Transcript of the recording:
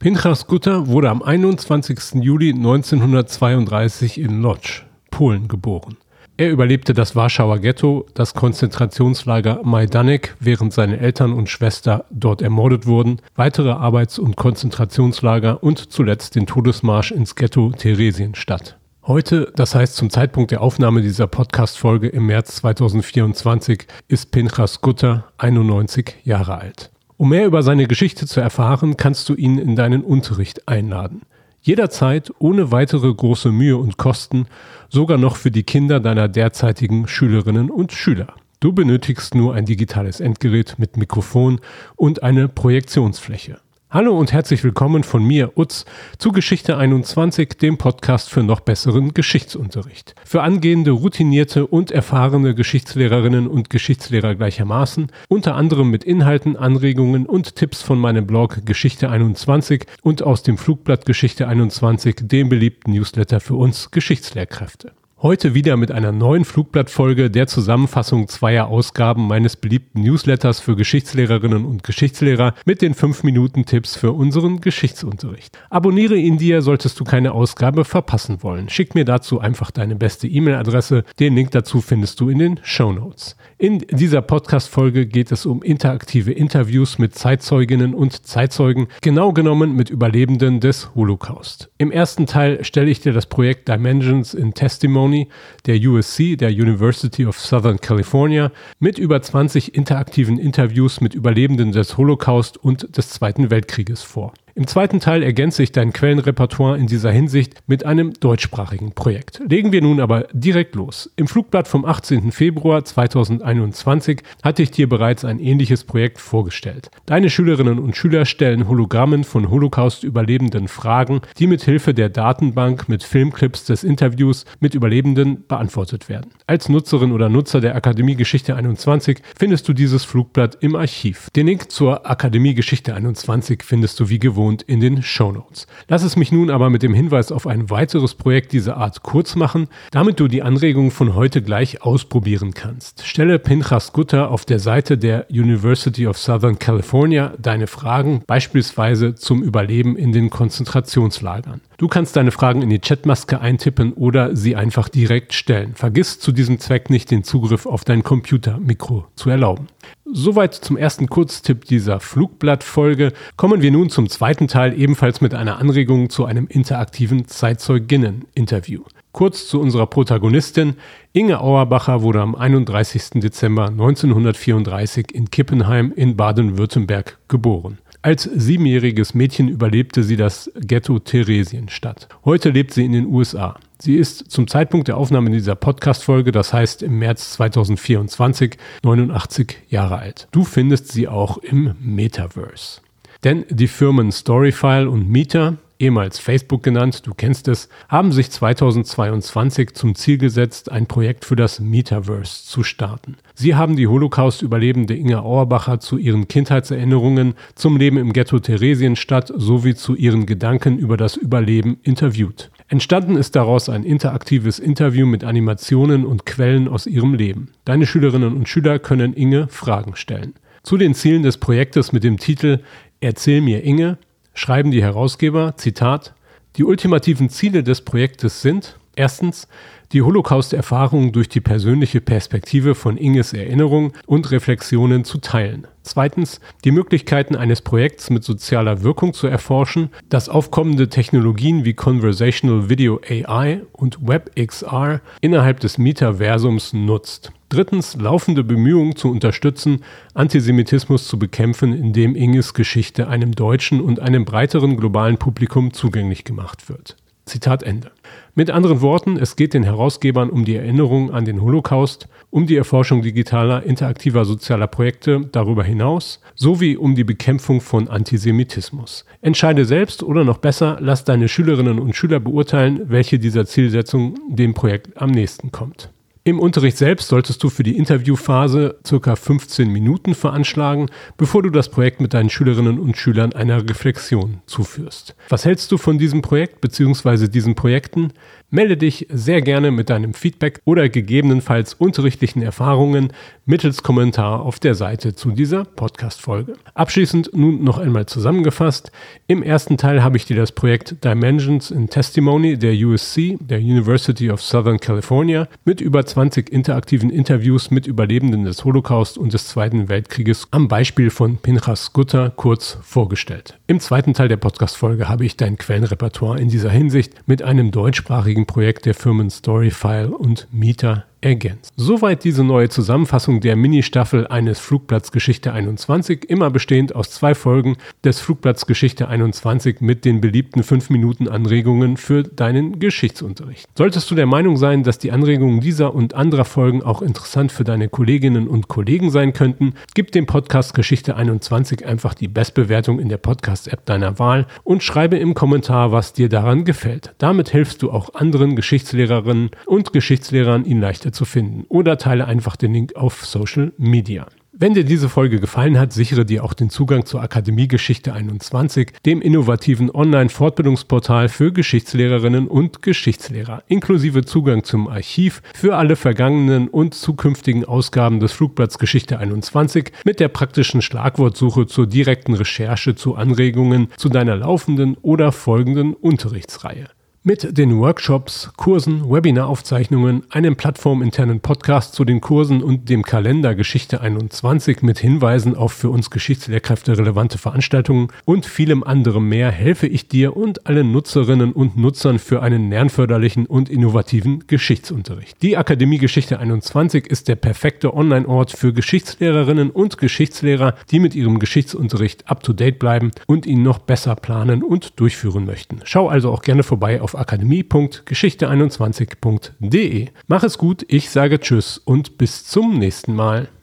Pinchas Gutter wurde am 21. Juli 1932 in Łódź, Polen, geboren. Er überlebte das Warschauer Ghetto, das Konzentrationslager Majdanek, während seine Eltern und Schwester dort ermordet wurden, weitere Arbeits- und Konzentrationslager und zuletzt den Todesmarsch ins Ghetto Theresienstadt. Heute, das heißt zum Zeitpunkt der Aufnahme dieser Podcast-Folge im März 2024, ist Pinchas Gutter 91 Jahre alt. Um mehr über seine Geschichte zu erfahren, kannst du ihn in deinen Unterricht einladen. Jederzeit, ohne weitere große Mühe und Kosten, sogar noch für die Kinder deiner derzeitigen Schülerinnen und Schüler. Du benötigst nur ein digitales Endgerät mit Mikrofon und eine Projektionsfläche. Hallo und herzlich willkommen von mir, Utz, zu Geschichte 21, dem Podcast für noch besseren Geschichtsunterricht. Für angehende, routinierte und erfahrene Geschichtslehrerinnen und Geschichtslehrer gleichermaßen, unter anderem mit Inhalten, Anregungen und Tipps von meinem Blog Geschichte 21 und aus dem Flugblatt Geschichte 21, dem beliebten Newsletter für uns Geschichtslehrkräfte. Heute wieder mit einer neuen Flugblattfolge der Zusammenfassung zweier Ausgaben meines beliebten Newsletters für Geschichtslehrerinnen und Geschichtslehrer mit den 5-Minuten-Tipps für unseren Geschichtsunterricht. Abonniere ihn dir, solltest du keine Ausgabe verpassen wollen. Schick mir dazu einfach deine beste E-Mail-Adresse. Den Link dazu findest du in den Shownotes. In dieser Podcast-Folge geht es um interaktive Interviews mit Zeitzeuginnen und Zeitzeugen, genau genommen mit Überlebenden des Holocaust. Im ersten Teil stelle ich dir das Projekt Dimensions in Testimony der USC, der University of Southern California, mit über 20 interaktiven Interviews mit Überlebenden des Holocaust und des Zweiten Weltkrieges vor. Im zweiten Teil ergänze ich dein Quellenrepertoire in dieser Hinsicht mit einem deutschsprachigen Projekt. Legen wir nun aber direkt los. Im Flugblatt vom 18. Februar 2021 hatte ich dir bereits ein ähnliches Projekt vorgestellt. Deine Schülerinnen und Schüler stellen Hologrammen von Holocaust-Überlebenden Fragen, die mit Hilfe der Datenbank mit Filmclips des Interviews mit Überlebenden beantwortet werden. Als Nutzerin oder Nutzer der Akademie Geschichte 21 findest du dieses Flugblatt im Archiv. Den Link zur Akademie Geschichte 21 findest du wie gewohnt in den Shownotes. Lass es mich nun aber mit dem Hinweis auf ein weiteres Projekt dieser Art kurz machen, damit du die Anregungen von heute gleich ausprobieren kannst. Stelle Pinchas Gutter auf der Seite der University of Southern California deine Fragen, beispielsweise zum Überleben in den Konzentrationslagern. Du kannst deine Fragen in die Chatmaske eintippen oder sie einfach direkt stellen. Vergiss zu diesem Zweck nicht, den Zugriff auf dein Computermikro zu erlauben. Soweit zum ersten Kurztipp dieser Flugblattfolge. Kommen wir nun zum zweiten Teil, ebenfalls mit einer Anregung zu einem interaktiven Zeitzeuginnen-Interview. Kurz zu unserer Protagonistin. Inge Auerbacher wurde am 31. Dezember 1934 in Kippenheim in Baden-Württemberg geboren. Als 7-jähriges Mädchen überlebte sie das Ghetto Theresienstadt. Heute lebt sie in den USA. Sie ist zum Zeitpunkt der Aufnahme dieser Podcast-Folge, das heißt im März 2024, 89 Jahre alt. Du findest sie auch im Metaverse. Denn die Firmen Storyfile und Meta, ehemals Facebook genannt, du kennst es, haben sich 2022 zum Ziel gesetzt, ein Projekt für das Metaverse zu starten. Sie haben die Holocaust-Überlebende Inge Auerbacher zu ihren Kindheitserinnerungen, zum Leben im Ghetto Theresienstadt sowie zu ihren Gedanken über das Überleben interviewt. Entstanden ist daraus ein interaktives Interview mit Animationen und Quellen aus ihrem Leben. Deine Schülerinnen und Schüler können Inge Fragen stellen. Zu den Zielen des Projektes mit dem Titel Erzähl mir Inge schreiben die Herausgeber, Zitat, die ultimativen Ziele des Projektes sind: Erstens, die Holocaust-Erfahrung durch die persönliche Perspektive von Inges Erinnerung und Reflexionen zu teilen. Zweitens, die Möglichkeiten eines Projekts mit sozialer Wirkung zu erforschen, das aufkommende Technologien wie Conversational Video AI und WebXR innerhalb des Metaversums nutzt. Drittens, laufende Bemühungen zu unterstützen, Antisemitismus zu bekämpfen, indem Inges Geschichte einem deutschen und einem breiteren globalen Publikum zugänglich gemacht wird. Zitat Ende. Mit anderen Worten, es geht den Herausgebern um die Erinnerung an den Holocaust, um die Erforschung digitaler, interaktiver sozialer Projekte darüber hinaus, sowie um die Bekämpfung von Antisemitismus. Entscheide selbst oder noch besser, lass deine Schülerinnen und Schüler beurteilen, welche dieser Zielsetzung dem Projekt am nächsten kommt. Im Unterricht selbst solltest du für die Interviewphase ca. 15 Minuten veranschlagen, bevor du das Projekt mit deinen Schülerinnen und Schülern einer Reflexion zuführst. Was hältst du von diesem Projekt bzw. diesen Projekten? Melde dich sehr gerne mit deinem Feedback oder gegebenenfalls unterrichtlichen Erfahrungen mittels Kommentar auf der Seite zu dieser Podcast-Folge. Abschließend nun noch einmal zusammengefasst. Im ersten Teil habe ich dir das Projekt Dimensions in Testimony der USC, der University of Southern California, mit über 20 interaktiven Interviews mit Überlebenden des Holocaust und des Zweiten Weltkrieges am Beispiel von Pinchas Gutta kurz vorgestellt. Im zweiten Teil der Podcast-Folge habe ich dein Quellenrepertoire in dieser Hinsicht mit einem deutschsprachigen Projekt der Firmen Storyfile und Mieter ergänzt. Soweit diese neue Zusammenfassung der Mini-Staffel eines Flugplatz Geschichte 21, immer bestehend aus 2 Folgen des Flugplatz Geschichte 21 mit den beliebten 5 Minuten Anregungen für deinen Geschichtsunterricht. Solltest du der Meinung sein, dass die Anregungen dieser und anderer Folgen auch interessant für deine Kolleginnen und Kollegen sein könnten, gib dem Podcast Geschichte 21 einfach die Bestbewertung in der Podcast-App deiner Wahl und schreibe im Kommentar, was dir daran gefällt. Damit hilfst du auch anderen Geschichtslehrerinnen und Geschichtslehrern, ihn leichter zu finden, oder teile einfach den Link auf Social Media. Wenn dir diese Folge gefallen hat, sichere dir auch den Zugang zur Akademie Geschichte 21, dem innovativen Online-Fortbildungsportal für Geschichtslehrerinnen und Geschichtslehrer, inklusive Zugang zum Archiv für alle vergangenen und zukünftigen Ausgaben des Flugplatz Geschichte 21 mit der praktischen Schlagwortsuche zur direkten Recherche zu Anregungen zu deiner laufenden oder folgenden Unterrichtsreihe. Mit den Workshops, Kursen, Webinaraufzeichnungen, einem plattforminternen Podcast zu den Kursen und dem Kalender Geschichte 21 mit Hinweisen auf für uns Geschichtslehrkräfte relevante Veranstaltungen und vielem anderem mehr helfe ich dir und allen Nutzerinnen und Nutzern für einen lernförderlichen und innovativen Geschichtsunterricht. Die Akademie Geschichte 21 ist der perfekte Online-Ort für Geschichtslehrerinnen und Geschichtslehrer, die mit ihrem Geschichtsunterricht up-to-date bleiben und ihn noch besser planen und durchführen möchten. Schau also auch gerne vorbei auf akademie.geschichte21.de. Mach es gut, ich sage Tschüss und bis zum nächsten Mal.